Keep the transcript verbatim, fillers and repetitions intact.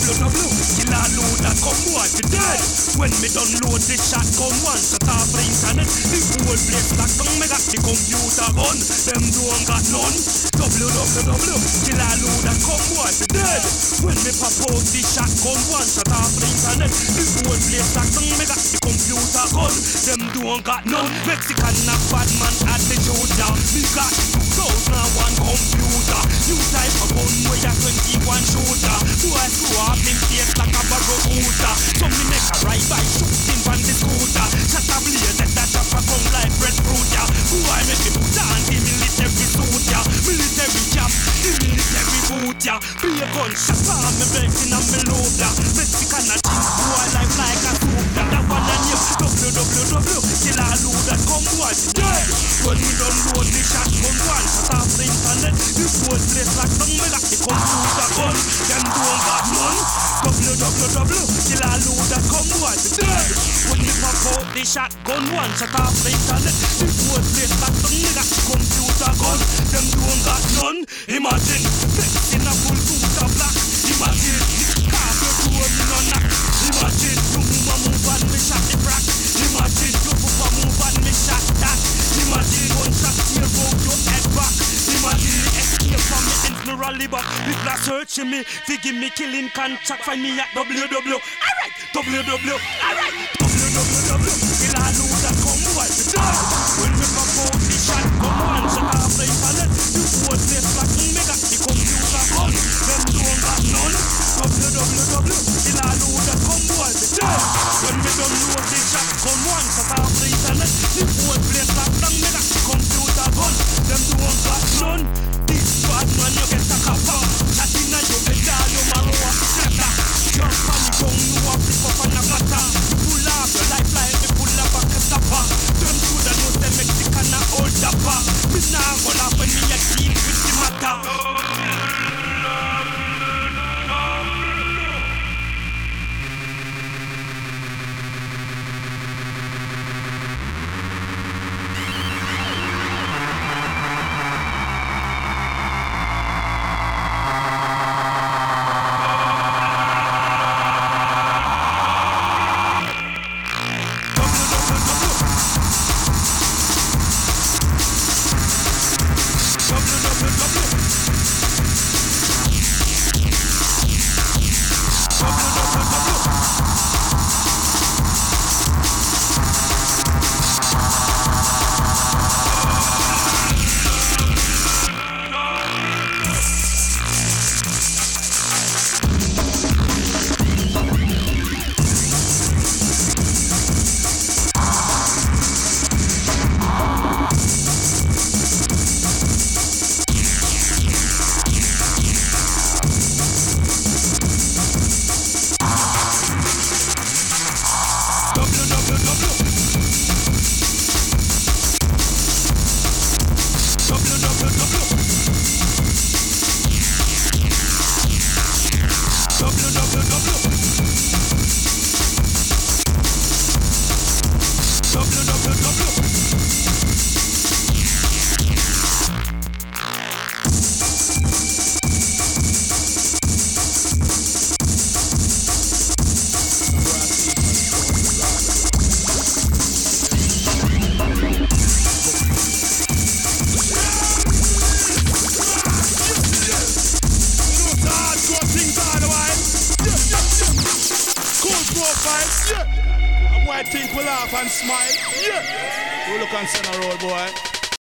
w killer load that come boy to dead. When me done load the shotgun once, shut off the internet. The whole place locked down, me got the computer gun. Them don't got none. w w w killer load that come boy to dead. When me pop out the shotgun once, shut off the internet. The whole place locked down, me got the computer gun. Them don't got none. Mexican and bad man attitude, yeah. Me got two thousand one computer. New type of gun where you twenty-one shooter. Boy screw up in face like a barracuda. So me neck a ride by shooting from the scooter. Shut a blaze that that chopper come like breadfruit, yeah. Boy make me put on the military suit, yeah. Military cap, the military boot, yeah. Be a gun shot on me breaking on me load, yeah. Mexican a cheap boy life like a soup, yeah. That one a name w w w killer load that come boy dead. When me done load the shotgun one, shut off the internet. The whole place locked down, me got the computer gun. Them don't got none. w w w killer load that come boy dead. When me pop out the shotgun one, shut off the internet. The whole place locked down, me got the computer gun. Them don't got none. Imagine flex in a full suit of black. Imagine car the door me no knock. Imagine you move a move and me shot the crack. Imagine you move a move and me shot that. Imagine one shot tear out your head back. Imagine me escape from me ends me rally back. People are searching me, they give me killing contract. Find me at w w. Alright, w w. Alright, w w w. Killer load that come boy to die. When we pop out the shot, come on, shut off the internet. The whole place like me got the computer gun. Them don't got none. w w w. Killer load that come boy to die. When we done load the shot, come on, shut off the internet. The whole place like me got the computer gun. Them don't got none. This bad man you get a copper. Shot inna your head all your marrow a scatter. Jump on the gun you a flip up on a gutter. You pull off your life like me pull up a stopper. Them shoulda know say Mexican a old dapper. Me nah go laugh when me a deal with the matter. Think we'll laugh and smile. Yeah. We look and send a road, boy.